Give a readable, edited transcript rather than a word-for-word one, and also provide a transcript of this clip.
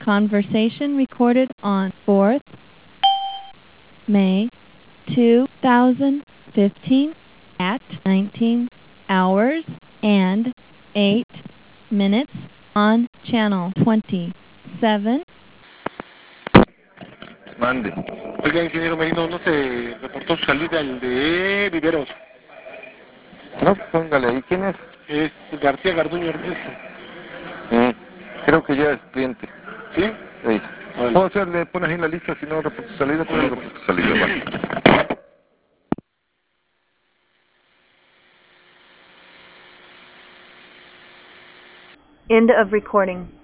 Conversation recorded on 4th May 2015 at 19 hours and 8 minutes on channel 27. Mande. Oiga, ingeniero Merino, ¿no se reportó su salida el de Viveros? No, póngale ahí. ¿Quién es? Es García Garduño Ortiz. Creo que ya es cliente. ¿Sí? Sí. Vale. O sea, le pones ahí en la lista, si no reporta salida, pues no reporta salida. Vale. End of recording.